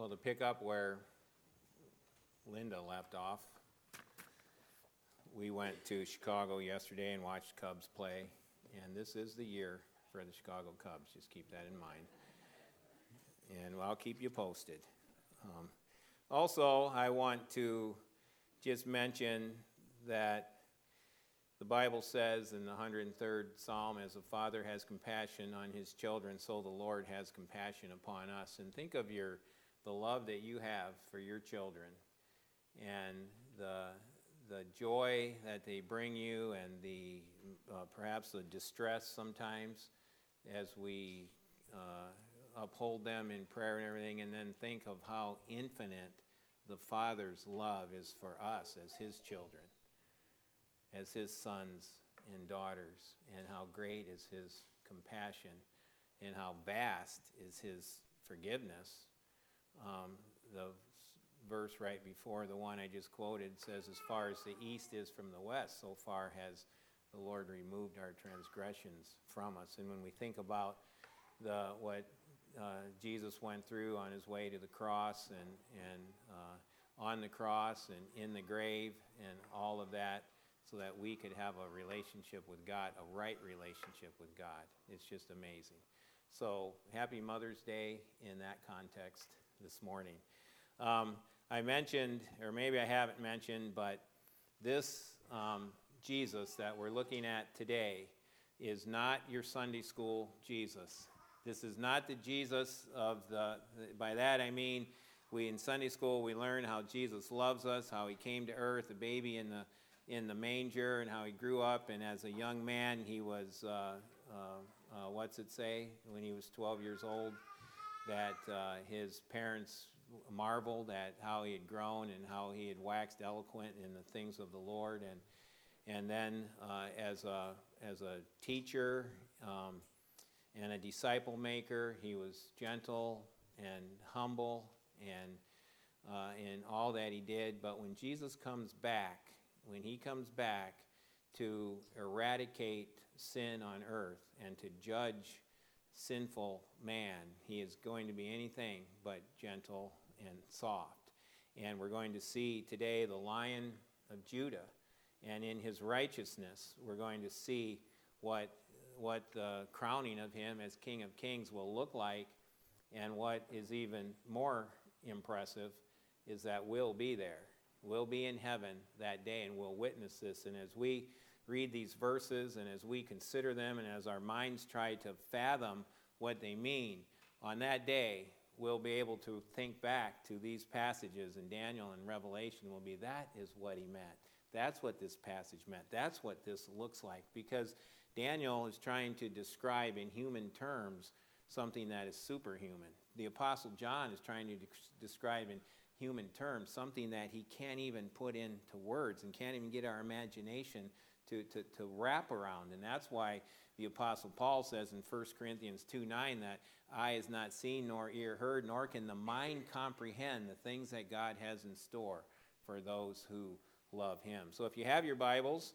Well, to pick up where Linda left off, we went to Chicago yesterday and watched Cubs play, and this is the year for the Chicago Cubs. Just keep that in mind, and I'll keep you posted. Also, I want to just mention that the Bible says in the 103rd Psalm, as a father has compassion on his children, so the Lord has compassion upon us. And think of the love that you have for your children and the joy that they bring you, and the perhaps the distress sometimes as we uphold them in prayer and everything, and then think of how infinite the Father's love is for us as his children, as his sons and daughters, and how great is his compassion and how vast is his forgiveness. The verse right before the one I just quoted says, as far as the east is from the west, so far has the Lord removed our transgressions from us. And when we think about what Jesus went through on his way to the cross, and on the cross and in the grave and all of that, so that we could have a relationship with God, a right relationship with God. It's just amazing. So happy Mother's Day in that context this morning. I mentioned, or maybe I haven't mentioned, but this Jesus that we're looking at today is not your Sunday school Jesus. This is not the Jesus of by that I mean, in Sunday school we learn how Jesus loves us, how he came to earth, a baby in the manger, and how he grew up, and as a young man he was, what's it say, when he was 12 years old, that his parents marveled at how he had grown and how he had waxed eloquent in the things of the Lord, and then as a teacher and a disciple maker, he was gentle and humble and in all that he did. But when Jesus comes back, when he comes back to eradicate sin on earth and to judge sinful man, he is going to be anything but gentle and soft. And we're going to see today the Lion of Judah, and in his righteousness we're going to see what the crowning of him as King of Kings will look like. And what is even more impressive is that we'll be there. We'll be in heaven that day, and we'll witness this. And as we read these verses, and as we consider them, and as our minds try to fathom what they mean, on that day, we'll be able to think back to these passages in Daniel and Revelation. We'll be, that is what he meant. That's what this passage meant. That's what this looks like. Because Daniel is trying to describe in human terms something that is superhuman. The Apostle John is trying to describe in human terms something that he can't even put into words and can't even get our imagination to wrap around. And that's why the Apostle Paul says in 1 Corinthians 2:9 that eye has not seen nor ear heard, nor can the mind comprehend the things that God has in store for those who love him. So if you have your Bibles,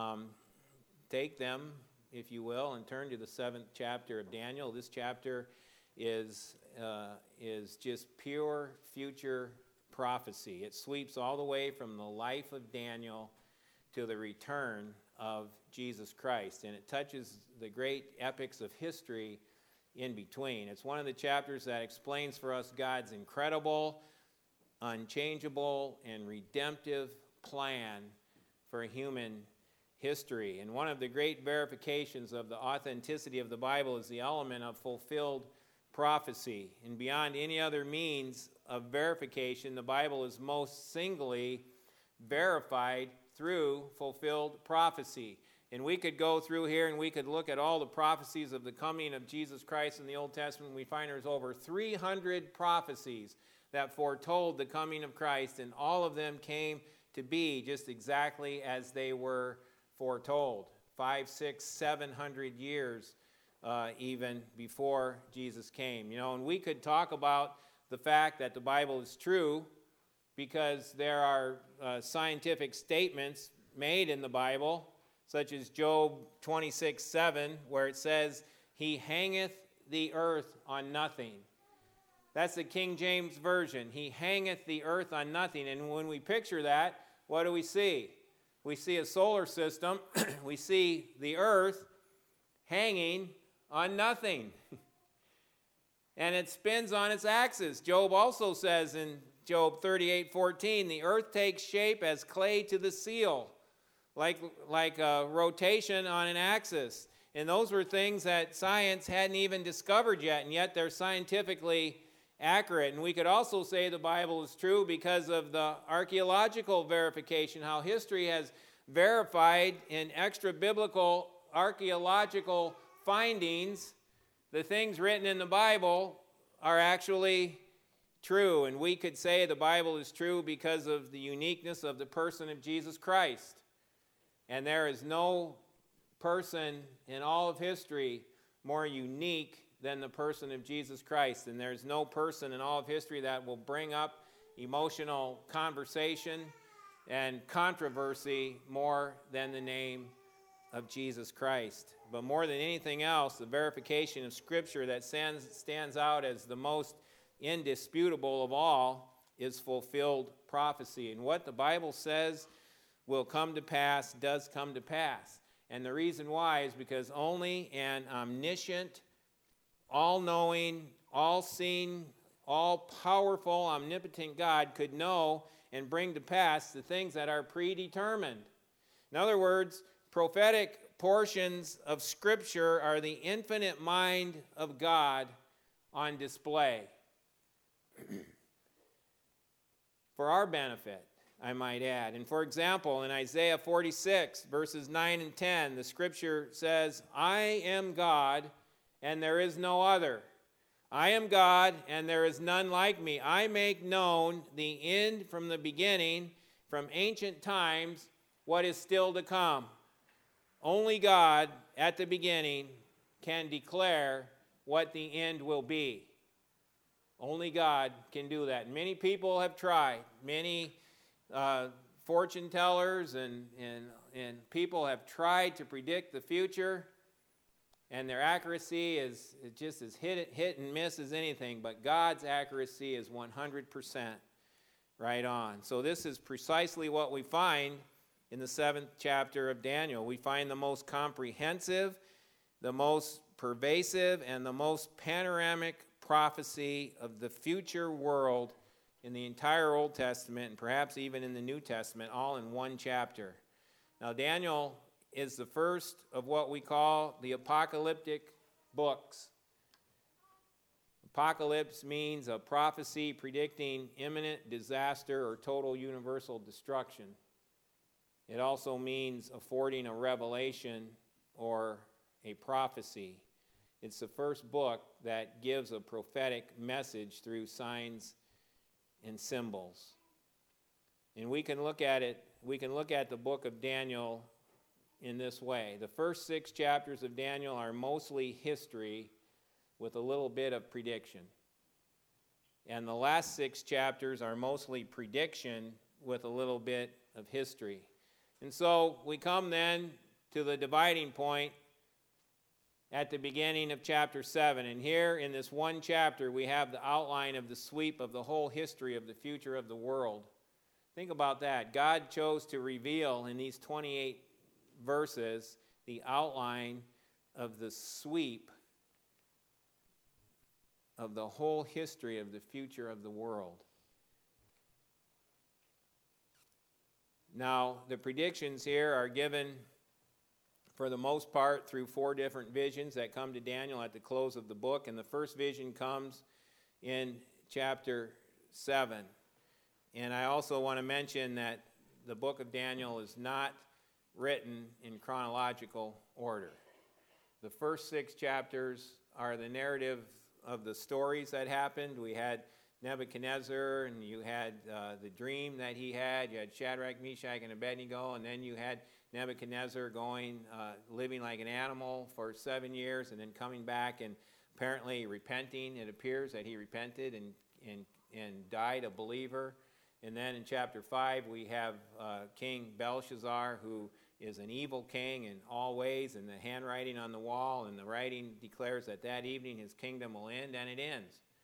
take them, if you will, and turn to the 7th chapter of Daniel. This chapter is just pure future prophecy. It sweeps all the way from the life of Daniel to the return of Jesus Christ, and it touches the great epics of history in between. It's one of the chapters that explains for us God's incredible, unchangeable, and redemptive plan for human history. And one of the great verifications of the authenticity of the Bible is the element of fulfilled prophecy. And beyond any other means of verification, the Bible is most singly verified through fulfilled prophecy. And we could go through here and we could look at all the prophecies of the coming of Jesus Christ in the Old Testament. We find there's over 300 prophecies that foretold the coming of Christ, and all of them came to be just exactly as they were foretold. 500, 600, 700 years even before Jesus came. And we could talk about the fact that the Bible is true because there are scientific statements made in the Bible, such as Job 26:7, where it says, he hangeth the earth on nothing. That's the King James Version. He hangeth the earth on nothing. And when we picture that, what do we see? We see a solar system. We see the earth hanging on nothing. And it spins on its axis. Job also says in Job 38:14, the earth takes shape as clay to the seal, like a rotation on an axis. And those were things that science hadn't even discovered yet, and yet they're scientifically accurate. And we could also say the Bible is true because of the archaeological verification, how history has verified in extra-biblical archaeological findings the things written in the Bible are actually true. And we could say the Bible is true because of the uniqueness of the person of Jesus Christ. And there is no person in all of history more unique than the person of Jesus Christ. And there's no person in all of history that will bring up emotional conversation and controversy more than the name of Jesus Christ. But more than anything else, the verification of Scripture that stands out as the most indisputable of all is fulfilled prophecy. And what the Bible says will come to pass does come to pass. And the reason why is because only an omniscient, all-knowing, all-seeing, all-powerful, omnipotent God could know and bring to pass the things that are predetermined. In other words, prophetic portions of Scripture are the infinite mind of God on display. For our benefit, I might add. And for example, in Isaiah 46, verses 9 and 10, the Scripture says, I am God, and there is no other. I am God, and there is none like me. I make known the end from the beginning, from ancient times, what is still to come. Only God, at the beginning, can declare what the end will be. Only God can do that. Many people have tried. Many fortune tellers and people have tried to predict the future, and their accuracy is just as hit and miss as anything. But God's accuracy is 100% right on. So this is precisely what we find in the 7th chapter of Daniel. We find the most comprehensive, the most pervasive, and the most panoramic prophecy of the future world in the entire Old Testament, and perhaps even in the New Testament, all in one chapter. Now, Daniel is the first of what we call the apocalyptic books. Apocalypse means a prophecy predicting imminent disaster or total universal destruction. It also means affording a revelation or a prophecy. It's the first book that gives a prophetic message through signs and symbols. And we can look at it, we can look at the book of Daniel in this way. The first 6 chapters of Daniel are mostly history with a little bit of prediction. And the last 6 chapters are mostly prediction with a little bit of history. And so we come then to the dividing point at the beginning of chapter 7. And here in this one chapter, we have the outline of the sweep of the whole history of the future of the world. Think about that. God chose to reveal in these 28 verses the outline of the sweep of the whole history of the future of the world. Now, the predictions here are given for the most part through 4 different visions that come to Daniel at the close of the book. And the first vision comes in chapter 7. And I also want to mention that the book of Daniel is not written in chronological order. The first 6 chapters are the narrative of the stories that happened. We had Nebuchadnezzar, and you had the dream that he had. You had Shadrach, Meshach, and Abednego, and then you had Nebuchadnezzar going, living like an animal for 7 years, and then coming back and apparently repenting. It appears that he repented and died a believer. And then in chapter 5, we have King Belshazzar, who is an evil king in all ways, and the handwriting on the wall, and the writing declares that that evening his kingdom will end, and it ends.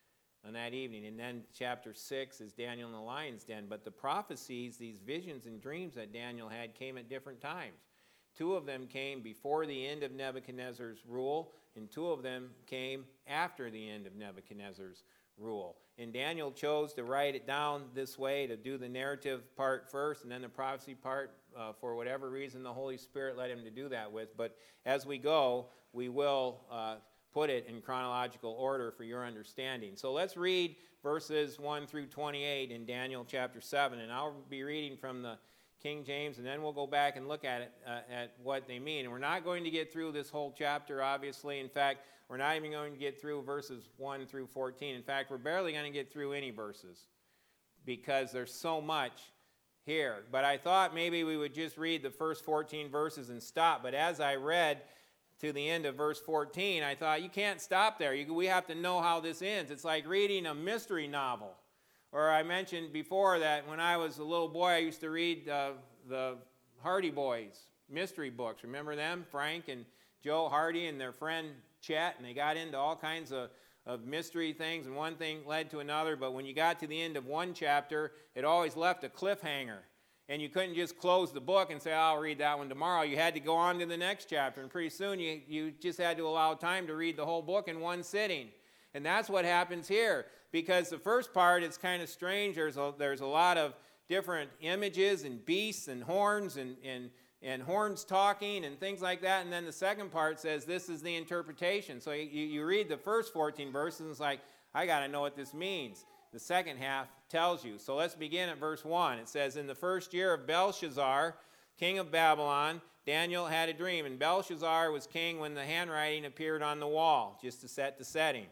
on that evening. And then chapter 6 is Daniel in the lion's den. But the prophecies, these visions and dreams that Daniel had, came at different times. 2 of them came before the end of Nebuchadnezzar's rule, and 2 of them came after the end of Nebuchadnezzar's rule. And Daniel chose to write it down this way, to do the narrative part first and then the prophecy part, for whatever reason the Holy Spirit led him to do that with. But as we go, we will put it in chronological order for your understanding. So let's read verses 1 through 28 in Daniel chapter 7. And I'll be reading from the King James, and then we'll go back and look at it, at what they mean. And we're not going to get through this whole chapter, obviously. In fact, we're not even going to get through verses 1 through 14. In fact, we're barely going to get through any verses because there's so much here. But I thought maybe we would just read the first 14 verses and stop. But as I read to the end of verse 14, I thought, you can't stop there. We have to know how this ends. It's like reading a mystery novel. Or I mentioned before that when I was a little boy, I used to read the Hardy Boys mystery books. Remember them? Frank and Joe Hardy and their friend Chet, and they got into all kinds of mystery things, and one thing led to another. But when you got to the end of one chapter, it always left a cliffhanger. And you couldn't just close the book and say, I'll read that one tomorrow. You had to go on to the next chapter, and pretty soon you just had to allow time to read the whole book in one sitting. And that's what happens here, because the first part is kind of strange. There's a lot of different images and beasts and horns and horns talking and things like that. And then the second part says this is the interpretation. So you read the first 14 verses and it's like, I got to know what this means. The second half tells you. So let's begin at verse 1. It says, in the first year of Belshazzar, king of Babylon, Daniel had a dream. And Belshazzar was king when the handwriting appeared on the wall, just to set the setting.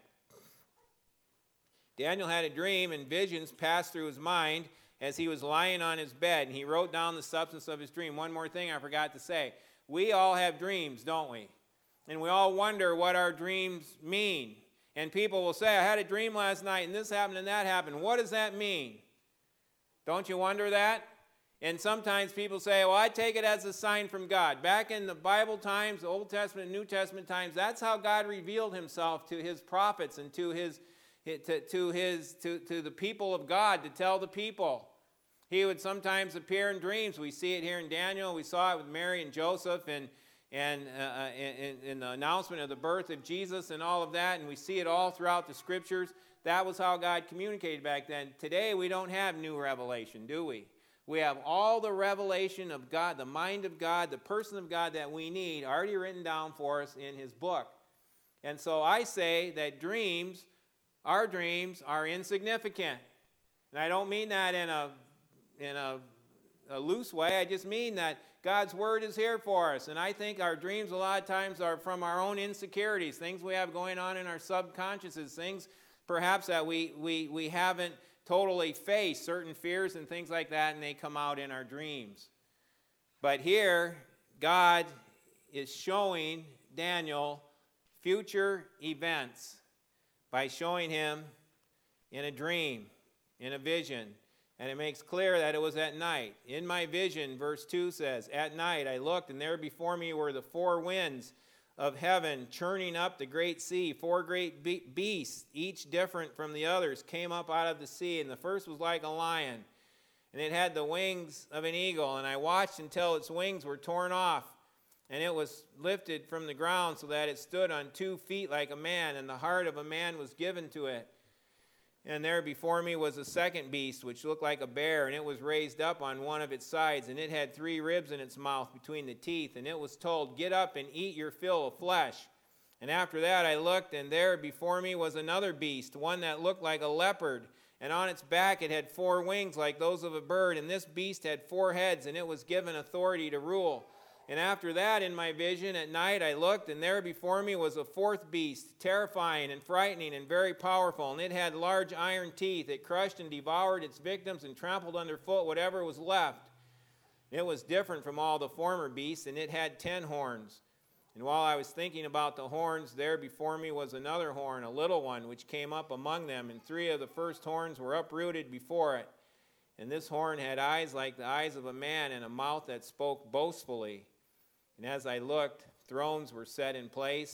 Daniel had a dream, and visions passed through his mind as he was lying on his bed, and he wrote down the substance of his dream. One more thing I forgot to say. We all have dreams, don't we? And we all wonder what our dreams mean. And people will say, I had a dream last night, and this happened and that happened. What does that mean? Don't you wonder that? And sometimes people say, well, I take it as a sign from God. Back in the Bible times, the Old Testament and New Testament times, that's how God revealed himself to his prophets and to the people of God, to tell the people. He would sometimes appear in dreams. We see it here in Daniel. We saw it with Mary and Joseph and in the announcement of the birth of Jesus and all of that. And we see it all throughout the Scriptures. That was how God communicated back then. Today we don't have new revelation, do we? We have all the revelation of God, the mind of God, the person of God that we need already written down for us in his book. And so I say that our dreams are insignificant. And I don't mean that in a loose way. I just mean that God's word is here for us. And I think our dreams a lot of times are from our own insecurities, things we have going on in our subconsciouses, things perhaps that we haven't totally faced, certain fears and things like that, and they come out in our dreams. But here, God is showing Daniel future events by showing him in a dream, in a vision. And it makes clear that it was at night. In my vision, verse 2 says, at night I looked, and there before me were the 4 winds of heaven churning up the great sea. 4 great beasts, each different from the others, came up out of the sea. And the first was like a lion, and it had the wings of an eagle. And I watched until its wings were torn off, and it was lifted from the ground so that it stood on 2 feet like a man, and the heart of a man was given to it. And there before me was a second beast, which looked like a bear, and it was raised up on one of its sides, and it had 3 ribs in its mouth between the teeth. And it was told, get up and eat your fill of flesh. And after that I looked, and there before me was another beast, one that looked like a leopard. And on its back it had 4 wings like those of a bird, and this beast had 4 heads, and it was given authority to rule. And after that, in my vision at night, I looked, and there before me was a 4th beast, terrifying and frightening and very powerful. And it had large iron teeth. It crushed and devoured its victims and trampled underfoot whatever was left. It was different from all the former beasts, and it had 10 horns. And while I was thinking about the horns, there before me was another horn, a little one, which came up among them. And 3 of the first horns were uprooted before it. And this horn had eyes like the eyes of a man, and a mouth that spoke boastfully. And as I looked, thrones were set in place,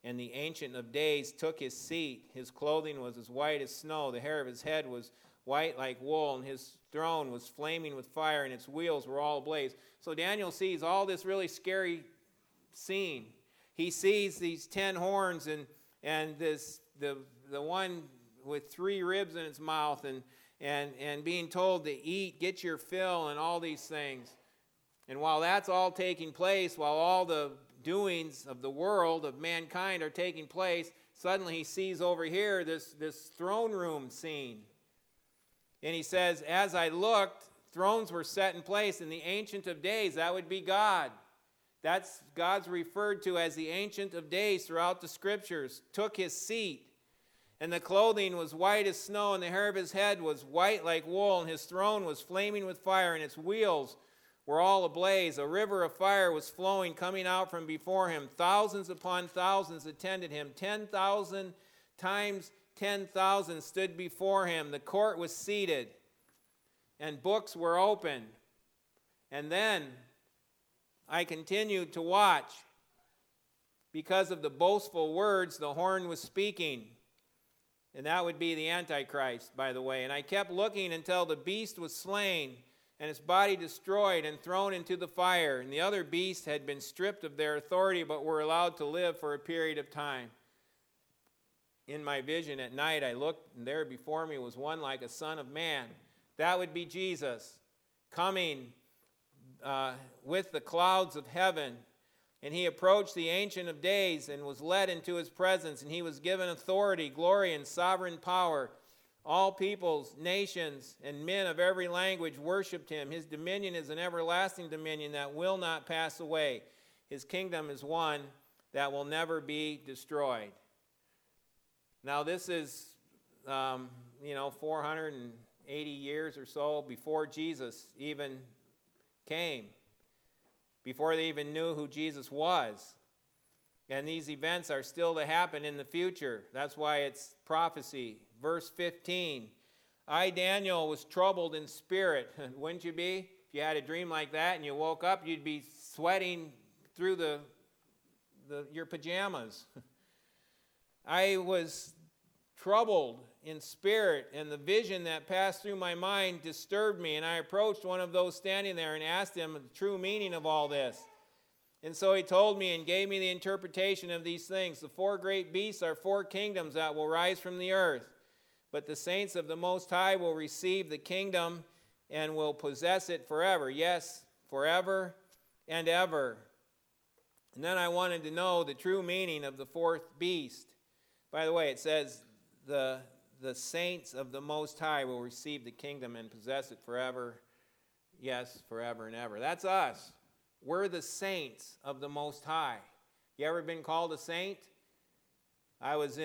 And the Ancient of Days took his seat. His clothing was as white as snow. The hair of his head was white like wool, and his throne was flaming with fire, and its wheels were all ablaze. So Daniel sees all this really scary scene. He sees these 10 horns and the one with 3 ribs in its mouth and being told to eat, get your fill, and all these things. And while that's all taking place, while all the doings of the world, of mankind, are taking place, suddenly he sees over here this throne room scene. And he says, as I looked, thrones were set in place, and the Ancient of Days, that would be God. That's God's referred to as the Ancient of Days throughout the Scriptures, took his seat. And the clothing was white as snow, and the hair of his head was white like wool, and his throne was flaming with fire, and its wheels were all ablaze. A river of fire was flowing, coming out from before him. Thousands upon thousands attended him. 10,000 times 10,000 stood before him. The court was seated, and books were opened. And then I continued to watch. Because of the boastful words the horn was speaking. And that would be the Antichrist, by the way. And I kept looking until the beast was slain, and its body destroyed and thrown into the fire. And the other beasts had been stripped of their authority, but were allowed to live for a period of time. In my vision at night, I looked, and there before me was one like a son of man. That would be Jesus, coming with the clouds of heaven. And he approached the Ancient of Days and was led into his presence, and he was given authority, glory, and sovereign power. All peoples, nations, and men of every language worshiped him. His dominion is an everlasting dominion that will not pass away. His kingdom is one that will never be destroyed. Now this is, 480 years or so before Jesus even came, before they even knew who Jesus was. And these events are still to happen in the future. That's why it's prophecy. Verse 15, I, Daniel, was troubled in spirit. Wouldn't you be? If you had a dream like that and you woke up, you'd be sweating through your pajamas. I was troubled in spirit, and the vision that passed through my mind disturbed me, and I approached one of those standing there and asked him the true meaning of all this. And so he told me and gave me the interpretation of these things. The 4 great beasts are 4 kingdoms that will rise from the earth, but the saints of the Most High will receive the kingdom and will possess it forever. Yes, forever and ever. And then I wanted to know the true meaning of the 4th beast. By the way, it says the saints of the Most High will receive the kingdom and possess it forever. Yes, forever and ever. That's us. We're the saints of the Most High. You ever been called a saint? I was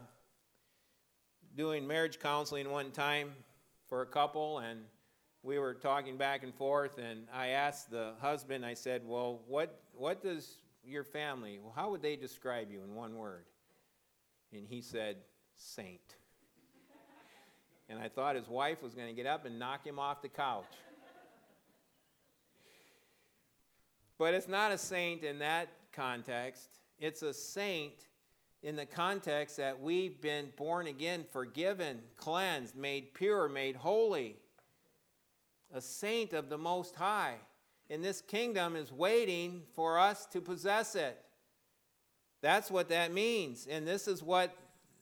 doing marriage counseling one time for a couple, and we were talking back and forth, and I asked the husband, I said, well, what does your family, how would they describe you in one word? And he said, saint. And I thought his wife was going to get up and knock him off the couch. But it's not a saint in that context. It's a saint in the context that we've been born again, forgiven, cleansed, made pure, made holy. A saint of the Most High. And this kingdom is waiting for us to possess it. That's what that means. And this is what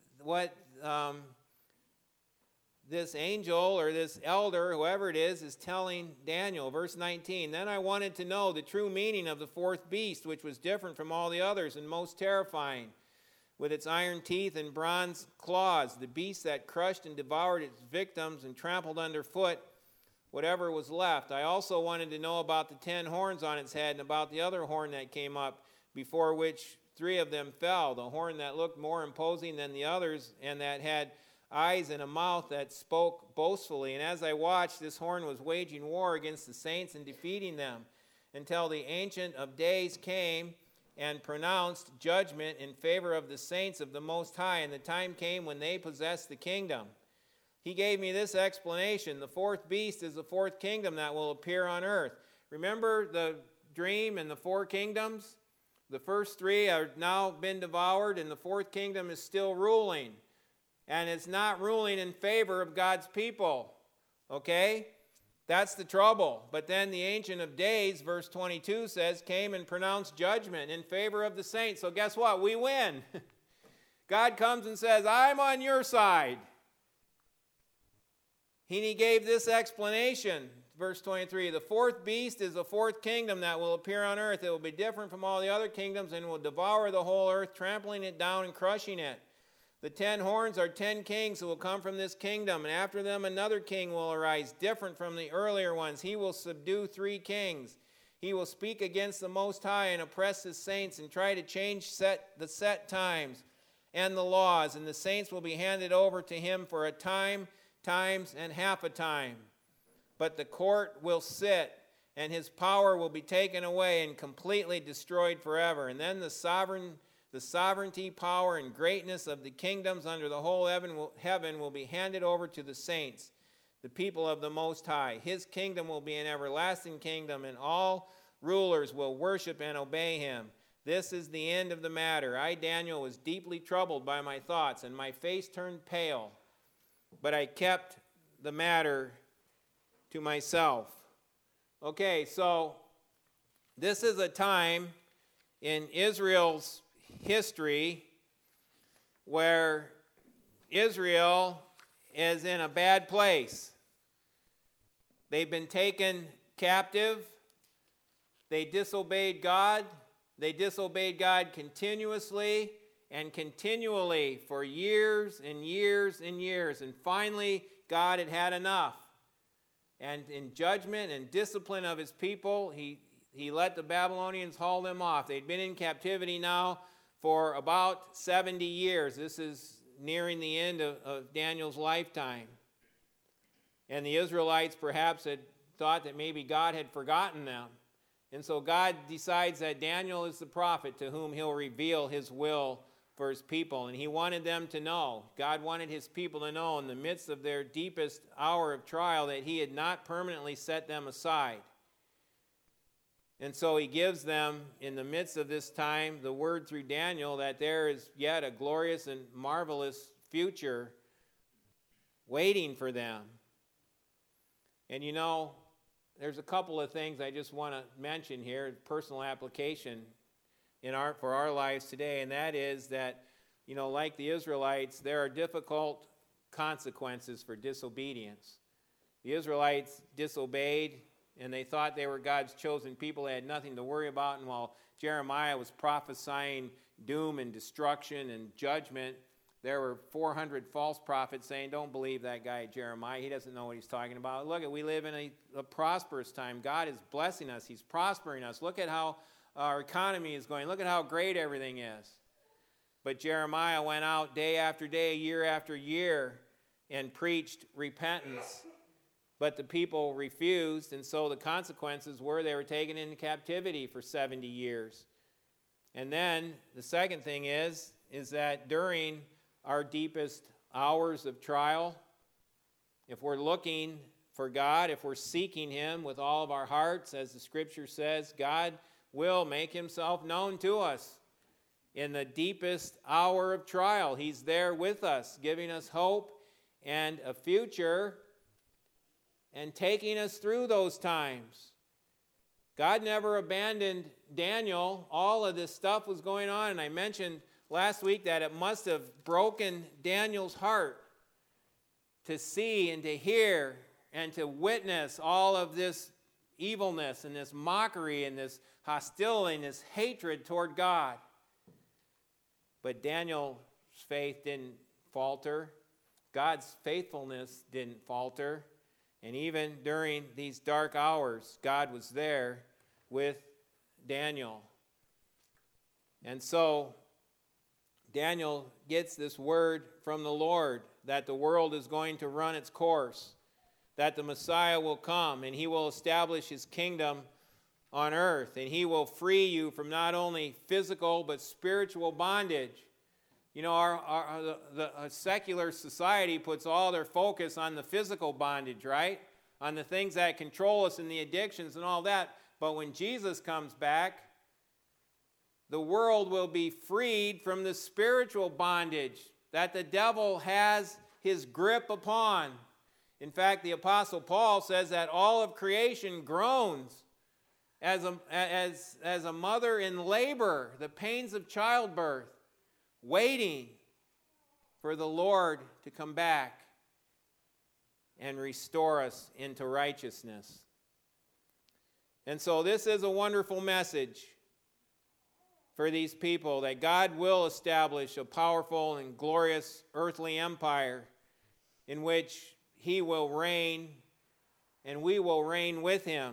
this angel or this elder, whoever it is telling Daniel. Verse 19, then I wanted to know the true meaning of the 4th beast, which was different from all the others and most terrifying, with its iron teeth and bronze claws, the beast that crushed and devoured its victims and trampled underfoot whatever was left. I also wanted to know about the 10 horns on its head and about the other horn that came up, before which 3 of them fell, the horn that looked more imposing than the others and that had eyes and a mouth that spoke boastfully. And as I watched, this horn was waging war against the saints and defeating them, until the Ancient of Days came and pronounced judgment in favor of the saints of the Most High, and the time came when they possessed the kingdom. He gave me this explanation. The 4th beast is the 4th kingdom that will appear on earth. Remember the dream and the 4 kingdoms? The first three are now been devoured, and the fourth kingdom is still ruling. And it's not ruling in favor of God's people. Okay? That's the trouble. But then the Ancient of Days, verse 22 says, came and pronounced judgment in favor of the saints. So guess what? We win. God comes and says, I'm on your side. He gave this explanation, verse 23, the fourth beast is the fourth kingdom that will appear on earth. It will be different from all the other kingdoms and will devour the whole earth, trampling it down and crushing it. The 10 horns are 10 kings who will come from this kingdom, and after them another king will arise, different from the earlier ones. He will subdue 3 kings. He will speak against the Most High and oppress his saints and try to change the set times and the laws, and the saints will be handed over to him for a time, times, and half a time. But the court will sit, and his power will be taken away and completely destroyed forever. And then the sovereignty, power, and greatness of the kingdoms under the whole heaven will be handed over to the saints, the people of the Most High. His kingdom will be an everlasting kingdom, and all rulers will worship and obey him. This is the end of the matter. I, Daniel, was deeply troubled by my thoughts, and my face turned pale. But I kept the matter to myself. Okay, so this is a time in Israel's history where Israel is in a bad place. They've been taken captive. They disobeyed God. They disobeyed God continuously and continually for years and years and years. And finally, God had had enough. And in judgment and discipline of his people, he let the Babylonians haul them off. They'd been in captivity now for about 70 years. This is nearing the end of Daniel's lifetime. And the Israelites perhaps had thought that maybe God had forgotten them. And so God decides that Daniel is the prophet to whom he'll reveal his will for his people. And he wanted them to know, God wanted his people to know in the midst of their deepest hour of trial that he had not permanently set them aside. And so he gives them, in the midst of this time, the word through Daniel that there is yet a glorious and marvelous future waiting for them. And you know, there's a couple of things I just want to mention here, personal application for our lives today, and that is that, you know, like the Israelites, there are difficult consequences for disobedience. The Israelites disobeyed, and they thought they were God's chosen people. They had nothing to worry about, and while Jeremiah was prophesying doom and destruction and judgment, there were 400 false prophets saying, don't believe that guy Jeremiah. He doesn't know what he's talking about. Look, we live in a prosperous time. God is blessing us. He's prospering us. Look at how our economy is going. Look at how great everything is. But Jeremiah went out day after day, year after year, and preached repentance. But the people refused, and so the consequences were they were taken into captivity for 70 years. And then the second thing is that during our deepest hours of trial, if we're looking for God, if we're seeking him with all of our hearts, as the scripture says, God will make himself known to us in the deepest hour of trial. He's there with us, giving us hope and a future and taking us through those times. God never abandoned Daniel. All of this stuff was going on, and I mentioned last week that it must have broken Daniel's heart to see and to hear and to witness all of this evilness and this mockery and this hostility and this hatred toward God. But Daniel's faith didn't falter. God's faithfulness didn't falter. And even during these dark hours, God was there with Daniel. And so Daniel gets this word from the Lord that the world is going to run its course, that the Messiah will come and he will establish his kingdom on earth, and he will free you from not only physical but spiritual bondage. You know, the secular society puts all their focus on the physical bondage, right? On the things that control us and the addictions and all that. But when Jesus comes back, the world will be freed from the spiritual bondage that the devil has his grip upon. In fact, the Apostle Paul says that all of creation groans as a mother in labor, the pains of childbirth, waiting for the Lord to come back and restore us into righteousness. And so this is a wonderful message for these people, that God will establish a powerful and glorious earthly empire in which he will reign and we will reign with him.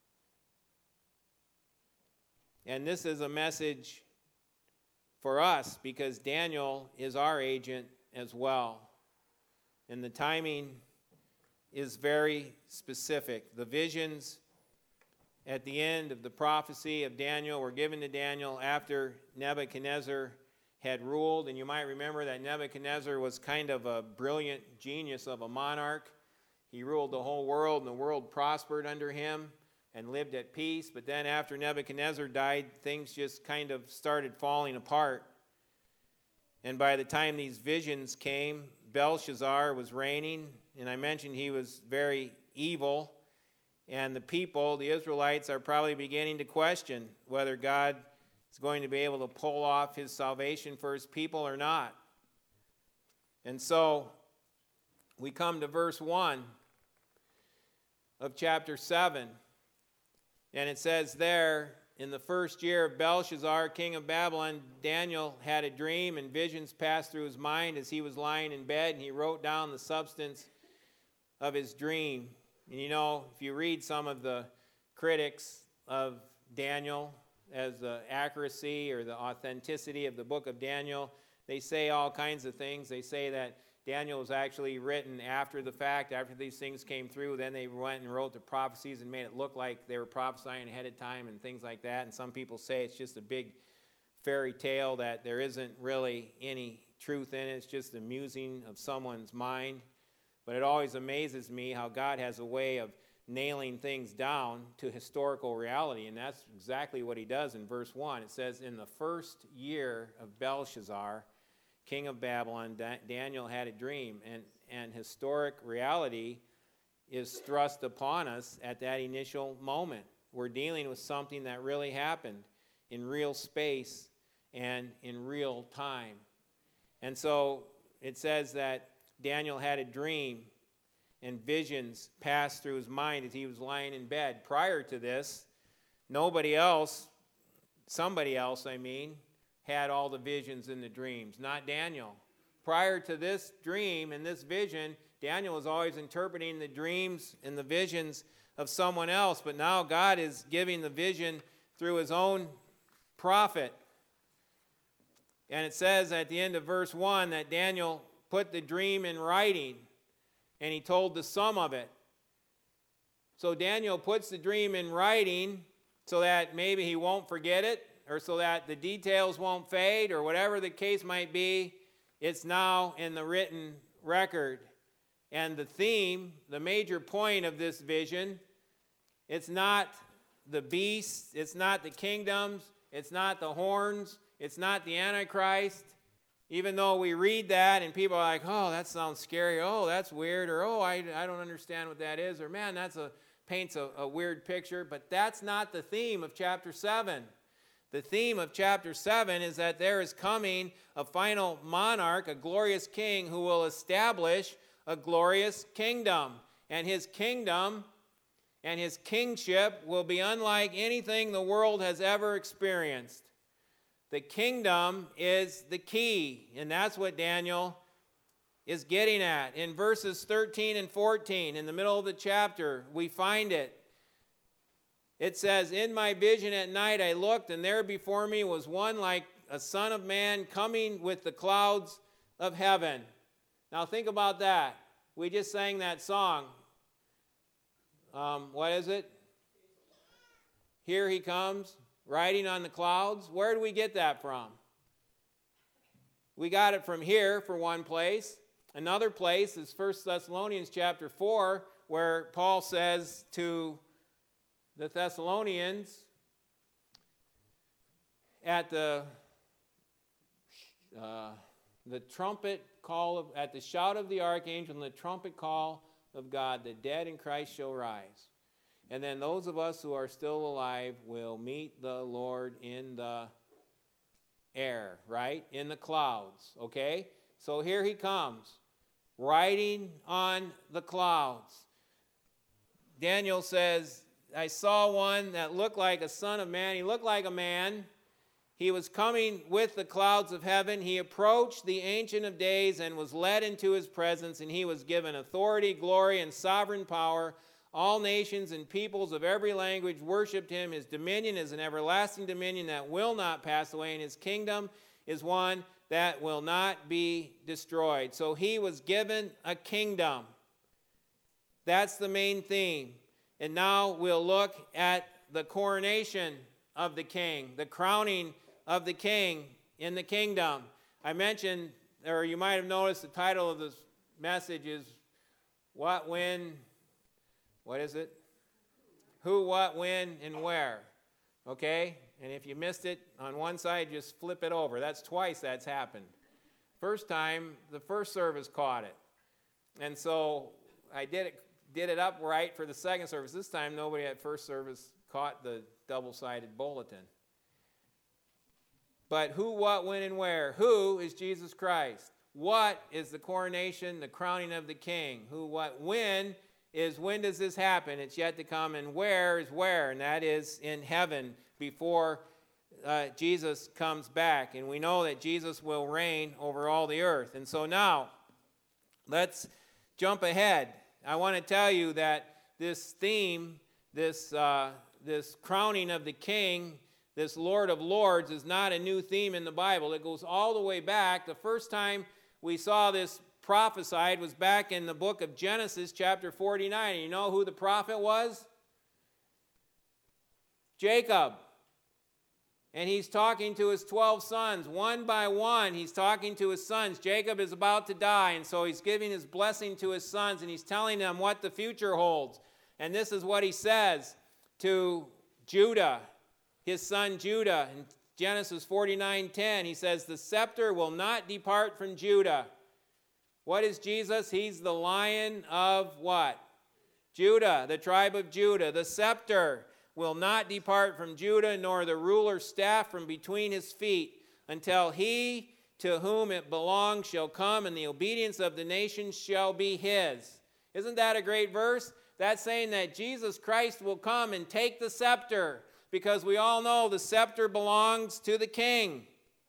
And this is a message for us because Daniel is our agent as well. And the timing is very specific. The visions at the end of the prophecy of Daniel were given to Daniel after Nebuchadnezzar had ruled. And you might remember that Nebuchadnezzar was kind of a brilliant genius of a monarch. He ruled the whole world, and the world prospered under him and lived at peace. But then after Nebuchadnezzar died, things just kind of started falling apart. And by the time these visions came, Belshazzar was reigning, and I mentioned he was very evil. And the people, the Israelites, are probably beginning to question whether God is going to be able to pull off his salvation for his people or not. And so we come to verse 1 of chapter 7. And it says there, in the first year of Belshazzar, king of Babylon, Daniel had a dream, and visions passed through his mind as he was lying in bed, and he wrote down the substance of his dream. And you know, if you read some of the critics of Daniel as the accuracy or the authenticity of the book of Daniel, they say all kinds of things. They say that Daniel was actually written after the fact, after these things came through. Then they went and wrote the prophecies and made it look like they were prophesying ahead of time and things like that. And some people say it's just a big fairy tale, that there isn't really any truth in it. It's just the musing of someone's mind. But it always amazes me how God has a way of nailing things down to historical reality, and that's exactly what he does in verse 1. It says, in the first year of Belshazzar, king of Babylon, Daniel had a dream, and historic reality is thrust upon us at that initial moment. We're dealing with something that really happened in real space and in real time. And so it says that Daniel had a dream, and visions passed through his mind as he was lying in bed. Prior to this, somebody else, had all the visions and the dreams, not Daniel. Prior to this dream and this vision, Daniel was always interpreting the dreams and the visions of someone else, but now God is giving the vision through his own prophet. And it says at the end of verse 1 that Daniel put the dream in writing, and he told the sum of it. So Daniel puts the dream in writing so that maybe he won't forget it, or so that the details won't fade, or whatever the case might be. It's now in the written record. And the theme, the major point of this vision, it's not the beasts, it's not the kingdoms, it's not the horns, it's not the Antichrist. Even though we read that and people are like, oh, that sounds scary, oh, that's weird, or oh, I don't understand what that is, or man, paints a weird picture. But that's not the theme of chapter 7. The theme of chapter 7 is that there is coming a final monarch, a glorious king, who will establish a glorious kingdom. And his kingdom and his kingship will be unlike anything the world has ever experienced. The kingdom is the key, and that's what Daniel is getting at. In verses 13 and 14, in the middle of the chapter, we find it. It says, in my vision at night I looked, and there before me was one like a son of man coming with the clouds of heaven. Now think about that. We just sang that song. What is it? Here he comes, riding on the clouds. Where do we get that from? We got it from here, for one place. Another place is 1 Thessalonians chapter 4, where Paul says to the Thessalonians, at the trumpet call, at the shout of the archangel and the trumpet call of God, the dead in Christ shall rise. And then those of us who are still alive will meet the Lord in the air, right? In the clouds, okay? So here he comes, riding on the clouds. Daniel says, I saw one that looked like a son of man. He looked like a man. He was coming with the clouds of heaven. He approached the Ancient of Days and was led into his presence, and he was given authority, glory, and sovereign power. All nations and peoples of every language worshipped him. His dominion is an everlasting dominion that will not pass away, and his kingdom is one that will not be destroyed. So he was given a kingdom. That's the main theme. And now we'll look at the coronation of the king, the crowning of the king in the kingdom. I mentioned, or you might have noticed the title of this message is What, When, what is it? Who, what, when, and where. Okay? And if you missed it on one side, just flip it over. That's twice that's happened. First time, the first service caught it. And so I did it upright for the second service. This time, nobody at first service caught the double-sided bulletin. But who, what, when, and where? Who is Jesus Christ? What is the coronation, the crowning of the king? Who, what, when is when does this happen? It's yet to come. And where is where? And that is in heaven before Jesus comes back. And we know that Jesus will reign over all the earth. And so now, let's jump ahead. I want to tell you that this theme, this crowning of the king, this Lord of Lords, is not a new theme in the Bible. It goes all the way back. The first time we saw this prophesied was back in the book of Genesis, chapter 49. And you know who the prophet was? Jacob. And he's talking to his 12 sons. One by one, he's talking to his sons. Jacob is about to die, and so he's giving his blessing to his sons, and he's telling them what the future holds. And this is what he says to Judah, his son Judah. In Genesis 49:10, he says, the scepter will not depart from Judah. What is Jesus? He's the Lion of what? Judah, the tribe of Judah. The scepter will not depart from Judah, nor the ruler's staff from between his feet, until he to whom it belongs shall come, and the obedience of the nations shall be his. Isn't that a great verse? That's saying that Jesus Christ will come and take the scepter, because we all know the scepter belongs to the king.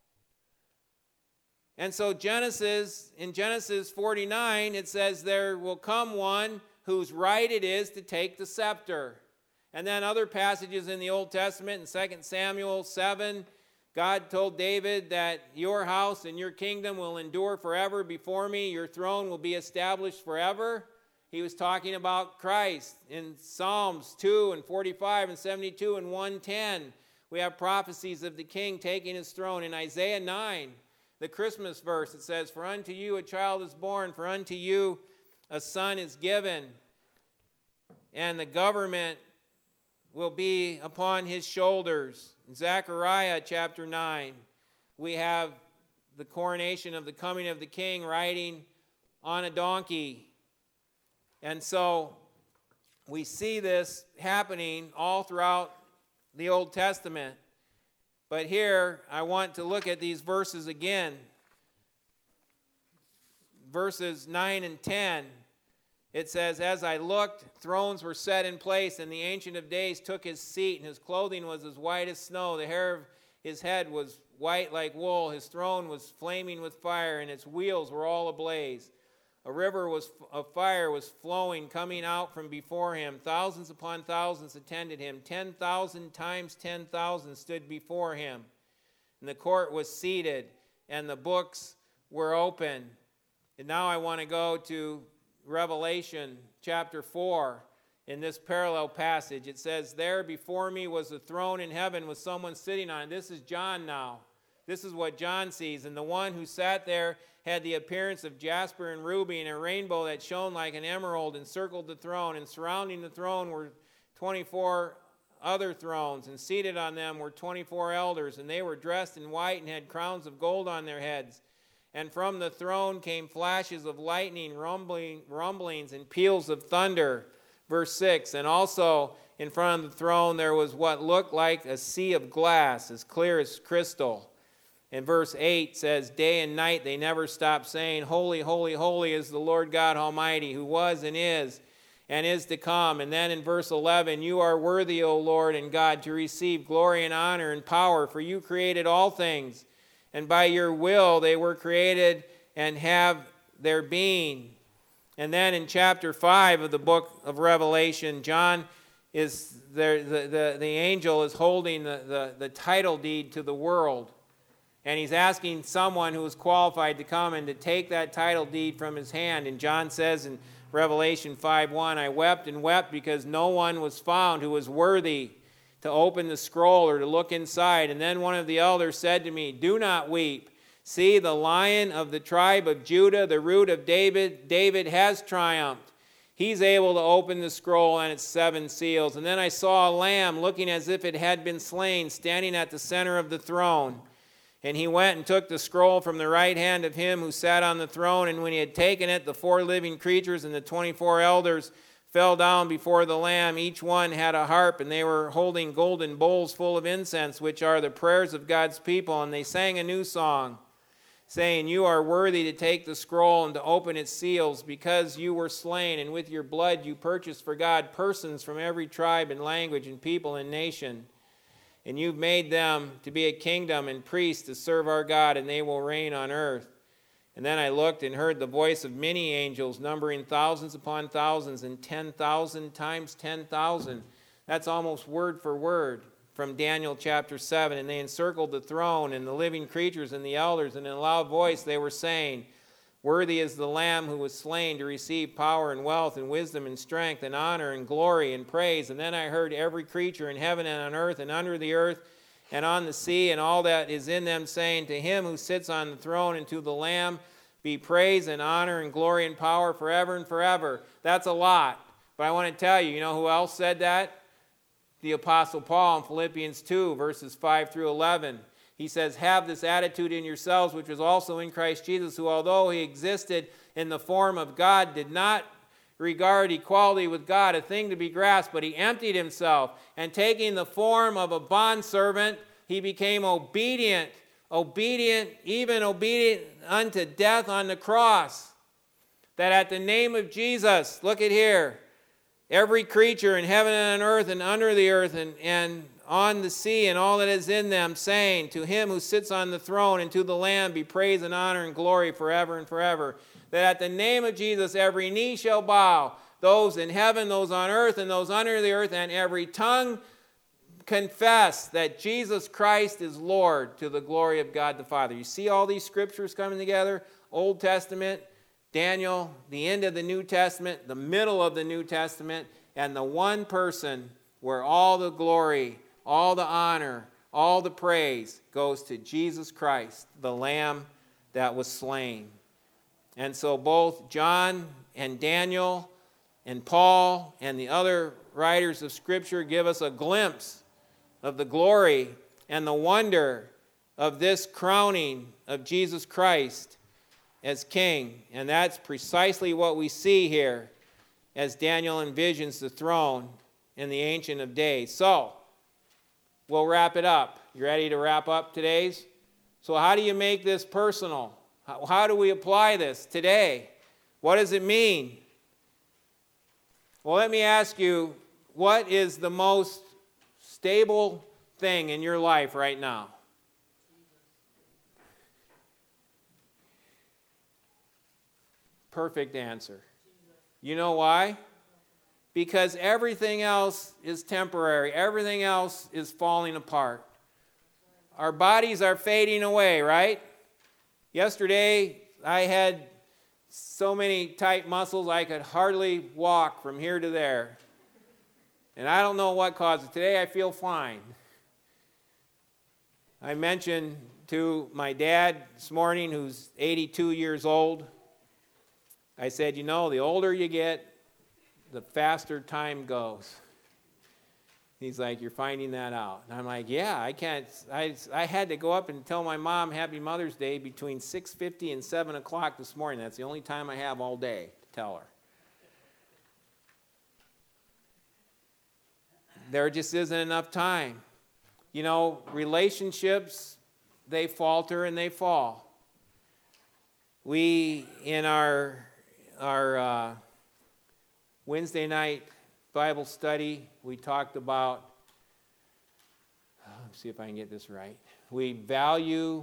And so in Genesis 49, it says there will come one whose right it is to take the scepter. And then other passages in the Old Testament, in 2 Samuel 7, God told David that your house and your kingdom will endure forever before me. Your throne will be established forever. He was talking about Christ. In Psalms 2 and 45 and 72 and 110, we have prophecies of the king taking his throne. In Isaiah 9, the Christmas verse, it says, for unto you a child is born, for unto you a son is given, and the government will be upon his shoulders. In Zechariah chapter 9, we have the coronation of the coming of the king riding on a donkey. And so we see this happening all throughout the Old Testament. But here I want to look at these verses again. Verses 9 and 10. It says, as I looked, thrones were set in place, and the Ancient of Days took his seat, and his clothing was as white as snow. The hair of his head was white like wool. His throne was flaming with fire, and its wheels were all ablaze. A river of fire was flowing, coming out from before him. Thousands upon thousands attended him. 10,000 times 10,000 stood before him. And the court was seated, and the books were open. And now I want to go to Revelation chapter 4 in this parallel passage. It says, there before me was a throne in heaven with someone sitting on it. This is John now. This is what John sees. And the one who sat there had the appearance of jasper and ruby, and a rainbow that shone like an emerald encircled the throne. And surrounding the throne were 24 other thrones, and seated on them were 24 elders, and they were dressed in white and had crowns of gold on their heads. And from the throne came flashes of lightning, rumblings, and peals of thunder. Verse 6, and also in front of the throne there was what looked like a sea of glass, as clear as crystal. And verse 8 says, day and night they never stopped saying, holy, holy, holy is the Lord God Almighty, who was and is to come. And then in verse 11, you are worthy, O Lord and God, to receive glory and honor and power, for you created all things, and by your will they were created and have their being. And then in chapter 5 of the book of Revelation, John is there, the angel is holding the title deed to the world. And he's asking someone who is qualified to come and to take that title deed from his hand. And John says in Revelation 5:1, I wept and wept because no one was found who was worthy to open the scroll or to look inside. And then one of the elders said to me, do not weep. See, the Lion of the tribe of Judah, the root of David has triumphed. He's able to open the scroll and its 7 seals. And then I saw a lamb looking as if it had been slain, standing at the center of the throne. And he went and took the scroll from the right hand of him who sat on the throne. And when he had taken it, the 4 living creatures and the 24 elders fell down before the Lamb. Each one had a harp, and they were holding golden bowls full of incense, which are the prayers of God's people. And they sang a new song, saying, you are worthy to take the scroll and to open its seals, because you were slain, and with your blood you purchased for God persons from every tribe and language and people and nation. And you've made them to be a kingdom and priests to serve our God, and they will reign on earth. And then I looked and heard the voice of many angels, numbering thousands upon thousands, and 10,000 times 10,000. That's almost word for word from Daniel chapter 7. And they encircled the throne and the living creatures and the elders, and in a loud voice they were saying, worthy is the Lamb who was slain to receive power and wealth and wisdom and strength and honor and glory and praise. And then I heard every creature in heaven and on earth and under the earth and on the sea and all that is in them, saying, to him who sits on the throne and to the Lamb be praise and honor and glory and power forever and forever. That's a lot. But I want to tell you, you know who else said that? The Apostle Paul in Philippians 2, verses 5 through 11. He says, have this attitude in yourselves, which was also in Christ Jesus, who, although he existed in the form of God, did not regard equality with God a thing to be grasped, but he emptied himself, and taking the form of a bondservant, he became obedient unto death on the cross. That at the name of Jesus, look at here, every creature in heaven and on earth and under the earth and on the sea and all that is in them, saying, to him who sits on the throne and to the Lamb be praise and honor and glory forever and forever. That at the name of Jesus every knee shall bow, those in heaven, those on earth, and those under the earth, and every tongue confess that Jesus Christ is Lord, to the glory of God the Father. You see all these scriptures coming together? Old Testament, Daniel, the end of the New Testament, the middle of the New Testament, and the one person where all the glory, all the honor, all the praise goes to Jesus Christ, the Lamb that was slain. And so both John and Daniel and Paul and the other writers of Scripture give us a glimpse of the glory and the wonder of this crowning of Jesus Christ as King. And that's precisely what we see here as Daniel envisions the throne in the Ancient of Days. So, we'll wrap it up. You ready to wrap up today's? So how do you make this personal? How do we apply this today? What does it mean? Well, let me ask you, what is the most stable thing in your life right now? Perfect answer. You know why? Because everything else is temporary. Everything else is falling apart. Our bodies are fading away, right? Yesterday, I had so many tight muscles I could hardly walk from here to there. And I don't know what caused it. Today, I feel fine. I mentioned to my dad this morning, who's 82 years old, I said, you know, the older you get, the faster time goes. He's like, you're finding that out. And I'm like, yeah, I can't. I had to go up and tell my mom Happy Mother's Day between 6:50 and 7 o'clock this morning. That's the only time I have all day to tell her. There just isn't enough time. You know, relationships, they falter and they fall. We, in our Wednesday night Bible study, we talked about, let's see if I can get this right. We value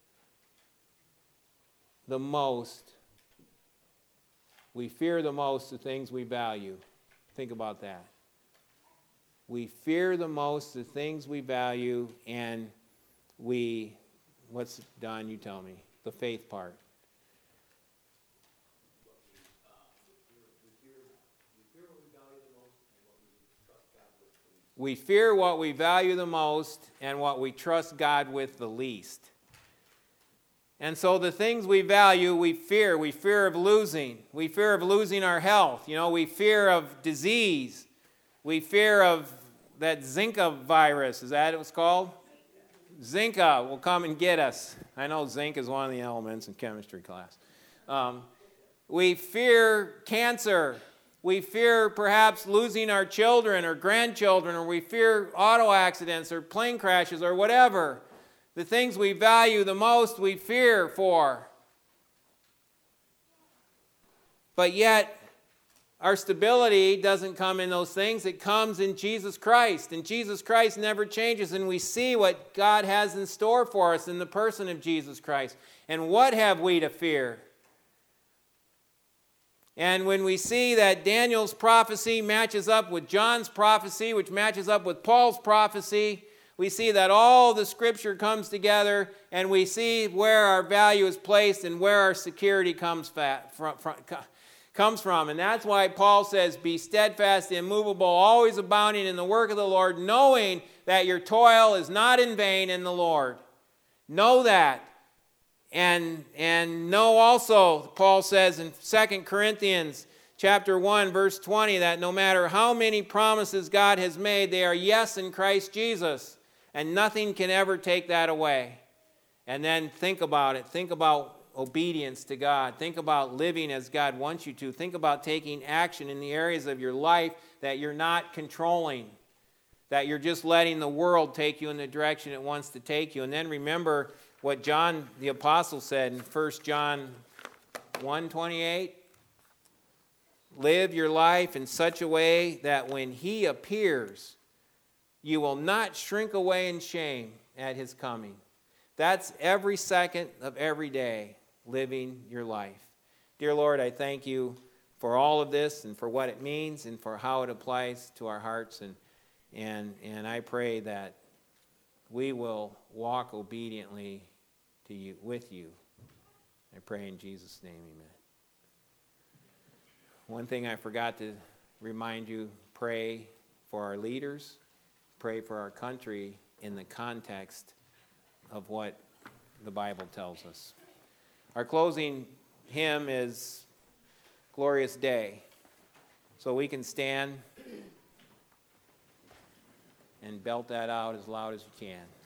the most, we fear the most the things we value. Think about that. We fear the most the things we value, and what's Don, you tell me, the faith part. We fear what we value the most and what we trust God with the least. And so the things we value, we fear. We fear of losing. We fear of losing our health. You know, we fear of disease. We fear of that Zika virus. Is that what it's called? Zika will come and get us. I know zinc is one of the elements in chemistry class. We fear cancer. We fear perhaps losing our children or grandchildren, or we fear auto accidents or plane crashes or whatever. The things we value the most, we fear for. But yet, our stability doesn't come in those things. It comes in Jesus Christ. And Jesus Christ never changes, and we see what God has in store for us in the person of Jesus Christ. And what have we to fear? And when we see that Daniel's prophecy matches up with John's prophecy, which matches up with Paul's prophecy, we see that all the Scripture comes together, and we see where our value is placed and where our security comes from. And that's why Paul says, be steadfast, immovable, always abounding in the work of the Lord, knowing that your toil is not in vain in the Lord. Know that. And know also, Paul says in 2 Corinthians chapter 1, verse 20, that no matter how many promises God has made, they are yes in Christ Jesus, and nothing can ever take that away. And then think about it. Think about obedience to God. Think about living as God wants you to. Think about taking action in the areas of your life that you're not controlling, that you're just letting the world take you in the direction it wants to take you. And then remember what John the Apostle said in 1 John 1:28. Live your life in such a way that when he appears, you will not shrink away in shame at his coming. That's every second of every day, living your life. Dear Lord, I thank you for all of this and for what it means and for how it applies to our hearts. And I pray that we will walk obediently to you, with you. I pray in Jesus' name, amen. One thing I forgot to remind you, pray for our leaders, pray for our country in the context of what the Bible tells us. Our closing hymn is Glorious Day. So we can stand and belt that out as loud as we can.